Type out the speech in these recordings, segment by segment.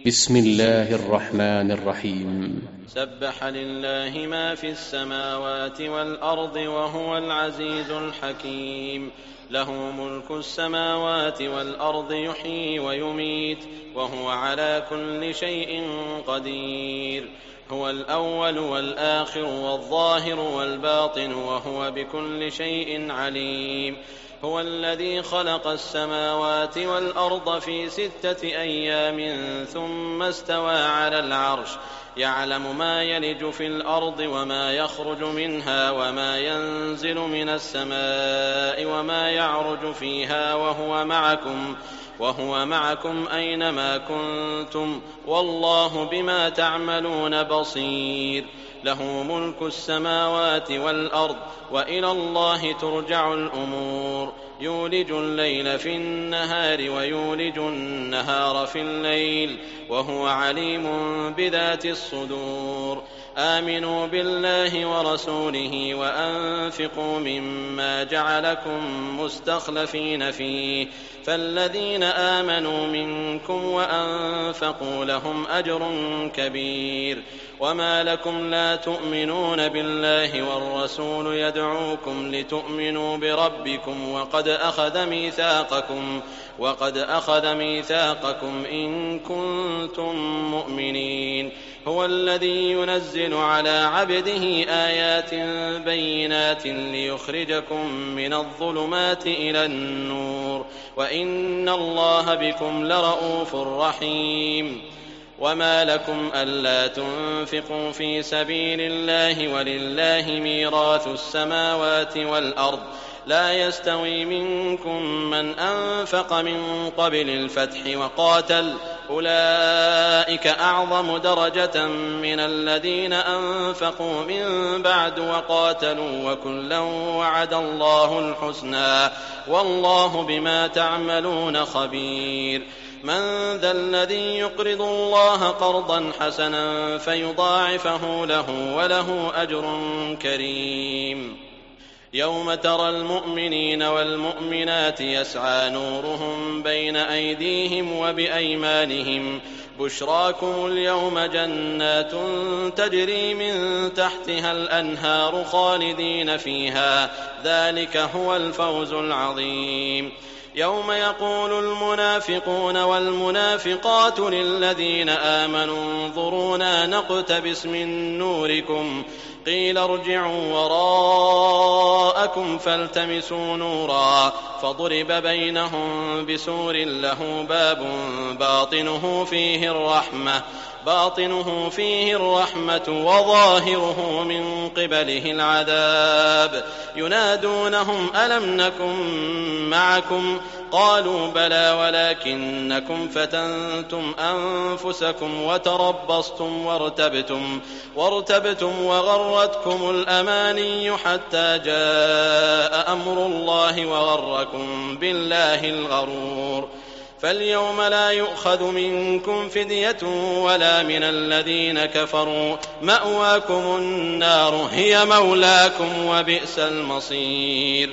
بسم الله الرحمن الرحيم. سبح لله ما في السماوات والأرض وهو العزيز الحكيم. له ملك السماوات والأرض يحيي ويميت وهو على كل شيء قدير. هو الأول والآخر والظاهر والباطن وهو بكل شيء عليم. هو الذي خلق السماوات والأرض في 6 أيام ثم استوى على العرش يعلم ما يلج في الأرض وما يخرج منها وما ينزل من السماء وما يعرج فيها وهو معكم أينما كنتم والله بما تعملون بصير. له ملك السماوات والأرض وإلى الله ترجع الأمور. يولج الليل في النهار ويولج النهار في الليل وهو عليم بذات الصدور. آمنوا بالله ورسوله وأنفقوا مما جعلكم مستخلفين فيه فالذين آمنوا منكم وأنفقوا لهم أجر كبير. وما لكم لا تؤمنون بالله والرسول يدعوكم لتؤمنوا بربكم وقد أخذ ميثاقكم إن كنتم مؤمنين. هو الذي ينزل على عبده آيات بينات ليخرجكم من الظلمات إلى النور وإن الله بكم لرءوف رحيم. وما لكم ألا تنفقوا في سبيل الله ولله ميراث السماوات والأرض لا يستوي منكم من أنفق من قبل الفتح وقاتل أولئك أعظم درجة من الذين أنفقوا من بعد وقاتلوا وكلا وعد الله الحسنى والله بما تعملون خبير. من ذا الذي يقرض الله قرضا حسنا فيضاعفه له وله أجر كريم. يوم ترى المؤمنين والمؤمنات يسعى نورهم بين أيديهم وبأيمانهم بشراكم اليوم جنات تجري من تحتها الأنهار خالدين فيها ذلك هو الفوز العظيم. يوم يقول المنافقون والمنافقات للذين آمنوا انظرونا نقتبس من نوركم قيل ارجعوا وراءكم فالتمسوا نورا فضرب بينهم بسور له باب باطنه فيه الرحمة وظاهره من قبله العذاب. ينادونهم ألم نكن معكم قالوا بلى ولكنكم فتنتم أنفسكم وتربصتم وارتبتم وغرتكم الأماني حتى جاء أمر الله وغركم بالله الغرور. فاليوم لا يؤخذ منكم فدية ولا من الذين كفروا مأواكم النار هي مولاكم وبئس المصير.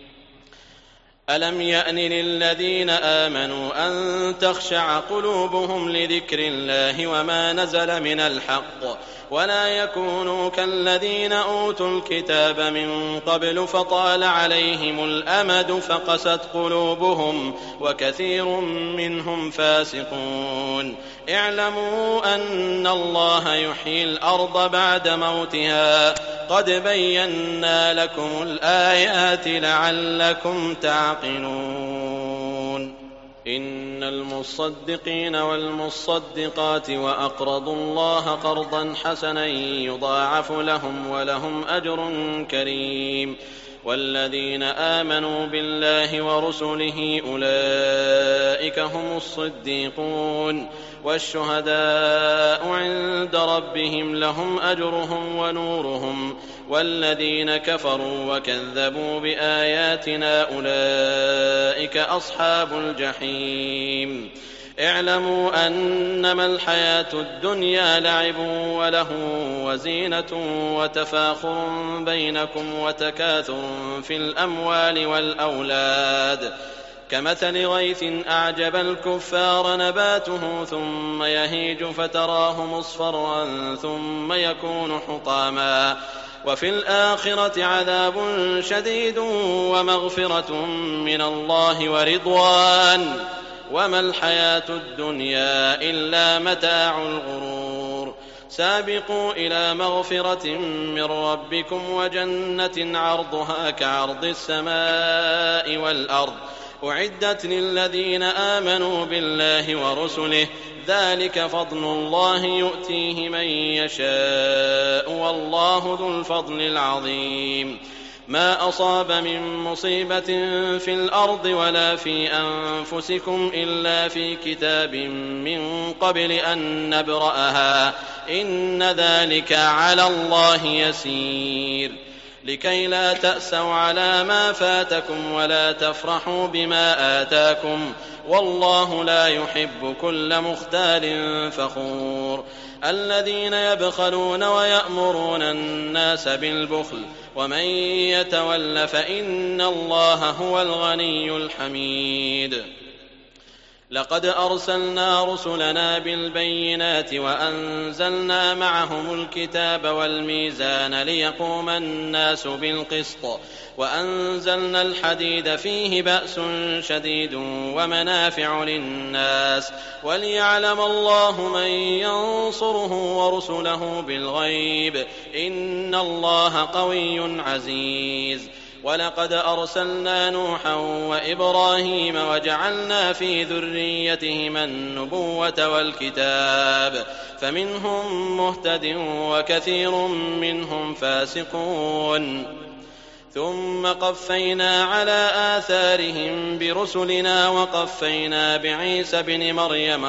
ألم يأن للذين آمنوا أن تخشع قلوبهم لذكر الله وما نزل من الحق ولا يكونوا كالذين أوتوا الكتاب من قبل فطال عليهم الأمد فقست قلوبهم وكثير منهم فاسقون. اعلموا أن الله يحيي الأرض بعد موتها قد بينا لكم الآيات لعلكم تعقلون. إن المصدقين والمصدقات وأقرضوا الله قرضا حسنا يضاعف لهم ولهم أجر كريم. والذين آمنوا بالله ورسله أولئك هم الصديقون والشهداء عند ربهم لهم أجرهم ونورهم. والذين كفروا وكذبوا بآياتنا أولئك أصحاب الجحيم. اعلموا أنما الحياة الدنيا لعب وله وزينة وتفاخر بينكم وتكاثر في الأموال والأولاد كمثل غيث أعجب الكفار نباته ثم يهيج فتراه مصفرا ثم يكون حطاما وفي الآخرة عذاب شديد ومغفرة من الله ورضوان وما الحياة الدنيا إلا متاع الغرور سابقوا إلى مغفرة من ربكم وجنة عرضها كعرض السماء والأرض أعدت للذين آمنوا بالله ورسله ذلك فضل الله يؤتيه من يشاء والله ذو الفضل العظيم ما أصاب من مصيبة في الأرض ولا في أنفسكم إلا في كتاب من قبل أن نبرأها إن ذلك على الله يسير لكي لا تأسوا على ما فاتكم ولا تفرحوا بما آتاكم والله لا يحب كل مختال فخور الذين يبخلون ويأمرون الناس بالبخل ومن يتول فإن الله هو الغني الحميد لقد أرسلنا رسلنا بالبينات وأنزلنا معهم الكتاب والميزان ليقوم الناس بالقسط وأنزلنا الحديد فيه بأس شديد ومنافع للناس وليعلم الله من ينصره ورسله بالغيب إن الله قوي عزيز ولقد أرسلنا نوحا وإبراهيم وجعلنا في ذريتهما النبوة والكتاب فمنهم مهتد وكثير منهم فاسقون ثم قفينا على آثارهم برسلنا وقفينا بعيسى بن مريم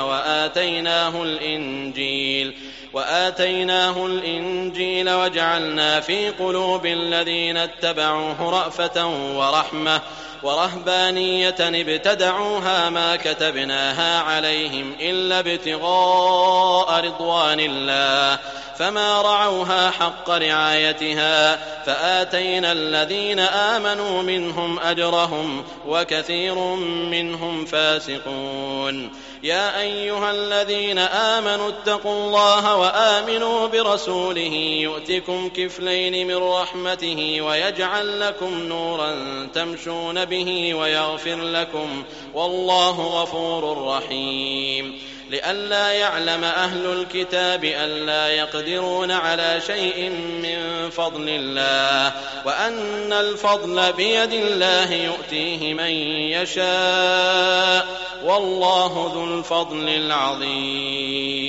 وآتيناه الإنجيل وجعلنا في قلوب الذين اتبعوه رأفة ورحمة ورهبانية ابتدعوها ما كتبناها عليهم إلا ابتغاء رضوان الله فما رعوها حق رعايتها فآتينا الذين آمنوا منهم أجرهم وكثير منهم فاسقون يا أيها الذين آمنوا اتقوا الله وآمنوا برسوله يؤتكم كفلين من رحمته ويجعل لكم نورا تمشون به ويغفر لكم والله غفور رحيم لئلا يعلم أهل الكتاب ألا يقدرون على شيء من فضل الله وأن الفضل بيد الله يؤتيه من يشاء والله ذو الفضل العظيم